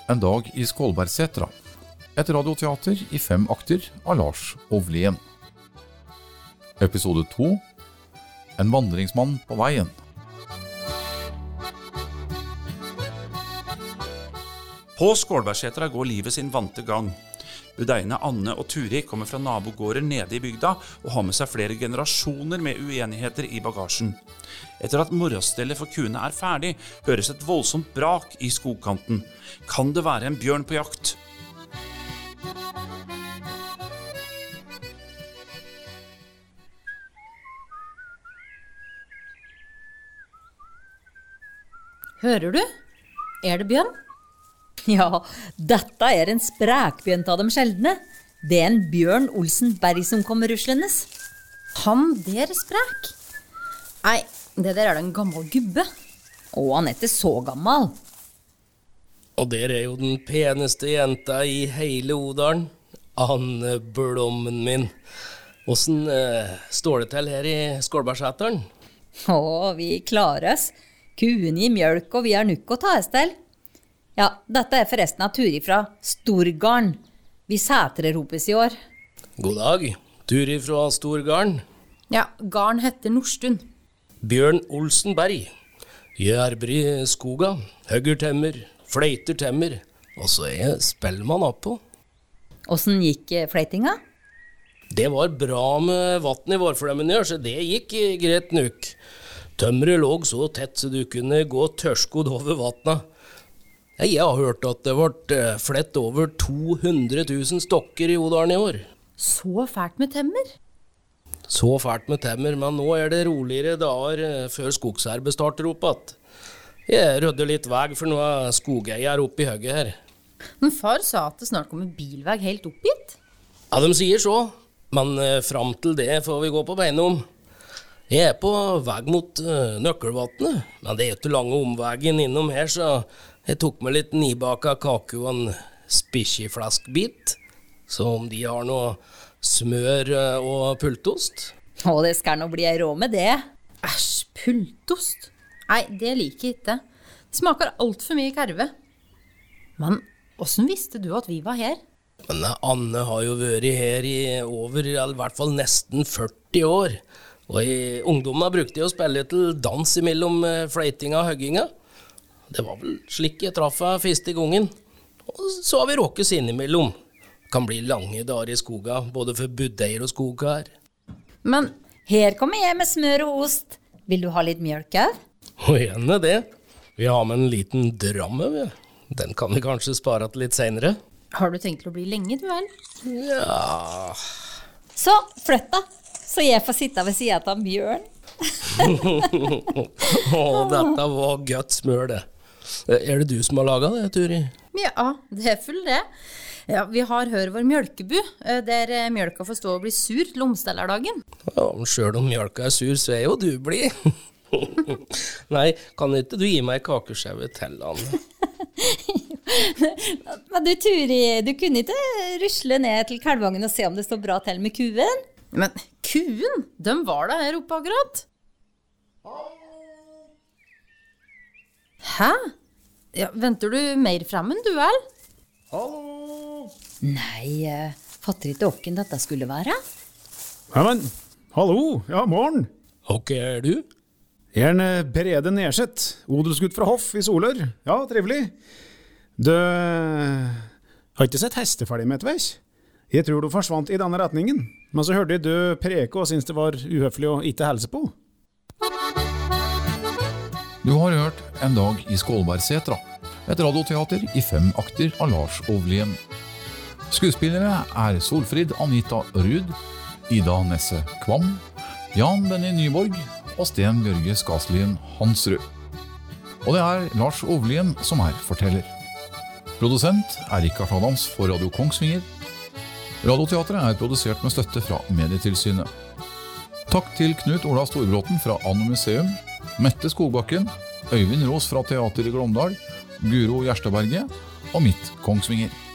En dag i Skålbergsetra. Et radioteater i 5 akter av Lars Ovlien. Episode 2. En vandringsmann på veien. På Skålbergsetra går livet sin vante gang. Budeine Anne og Turi kommer fra nabogårder nede i bygda og har med seg flere generasjoner med uenigheter i bagasjen. Etter at morgenstellet for kuene er ferdig, høres et voldsomt brak i skogkanten. Kan det være en bjørn på jakt? Hører du? Er det bjørn? Ja, dette er en sprekbjørn av de sjeldne. Det er en Bjørn Olsen Berg som kommer ruslendes. Han der sprek? Nei, det der er en gammel gubbe. Og han er ikke så gammel. Og der er jo den peneste jenta i hele Odalen. Anne Blommen min. Hvordan står det til her i Skålbergseteren? Vi klarer oss. Kuene i mjølk, og vi har nukk å ta oss til. Ja, dette er forresten av Turi fra Storgarden. Vi sætere ropes i år. God dag, Turi fra Storgarden. Ja, garden heter Nordstund. Bjørn Olsen Berg. Jeg arbeider i skoga, høgger temmer, fleiter temmer, og så er spellmann oppå. Hvordan gikk fleitinga? Det var bra med vatten i vårflemmen i år, så det gikk greit nukk. Tømmeret lå så tett så du kunne gå tørskodd over vattnet. Jeg har hørt at det ble flett over 200 000 stokker i Odalen i år. Så fælt med temmer? Så fælt med temmer, men nå er det roligere dager før skogsarbeid starter opp igjen. Jeg rydder litt vei for noe skogeier oppi høgget her. Men far sa at det snart kommer bilvei helt opp hit. Ja, de sier så, men frem til det får vi gå på beina om. Jeg er på vei mot Nøkkelvatnet, men det er ikke lange omveien innom her, så jeg tok med litt nybaka kake og en spikkjeflaskbit, så om de har noe smør og pultost. Det skal nå bli ei rå med det. Æsj, pultost? Nei, det liker jeg ikke. Det smaker alt for mye karve. Men hvordan visste du at vi var her? Men Anne har jo vært her i over, i hvert fall nesten 40 år. Og i ungdommen brukte jeg å spille til dans imellom fleitinga og høgginga. Det var vel slik jeg traff av første gangen. Og så har vi råkes innimellom. Det kan bli lange dager i skoga, både for budeier og skogkar. Men her kommer jeg med smør og ost. Vil du ha litt mjølk her? Og gjerne det. Vi har med en liten dramme. Den kan vi kanskje spare til litt senere. Har du tenkt å bli lenge, du vel? Ja... Så flytt da, så jeg får sitte ved siden av Bjørn. Dette var godt smør det. Er det du som har laget det, Turi? Ja, det er full det. Ja, vi har hør vår mjølkebu, der mjølka får stå og bli sur til omstellerdagen. Ja, men selv om mjølka er sur, så er jo du blid. Nei, kan ikke du gi meg kakeskjeve til, Anne? Men du, Turi, du kunne ikke rusle ned til kalvangen og se om det står bra til med kuen? Men kuen, de var da her oppe akkurat. Hæ? Ja, venter du mer frem en duell? Hallo? Nei, fatter ikke hvem dette skulle være. Ja, men, hallo, ja, morgen. Og hva er du? Jeg er en Brede Nerseth, odelsgutt fra Hoff i Solør. Ja, trivelig. Du har ikke sett hesteferdig med et veis? Jeg tror du forsvant i denne retningen, men så hørte jeg du preke og syntes det var uhøflig å ikke helse på. Du har hørt En dag i Skålbergsetra. Et radioteater i 5 akter av Lars Ovlien. Skuespillere er Solfrid Anita Rud, Ida Nesse Kvam, Jan Benny Nyborg og Sten Bjørge Skaslien Hansrud. Og det er Lars Ovlien som er forteller. Produsent er Rikard Adams for Radio Kongsvinger. Radioteatret er produsert med støtte fra Medietilsynet. Takk til Knut Ola Storbråten fra Anno Museum, Mette Skogbakken, Øyvind Rås fra Teater i Glåmdal, Guro Gjerstaberget og Mitt Kongsvinger.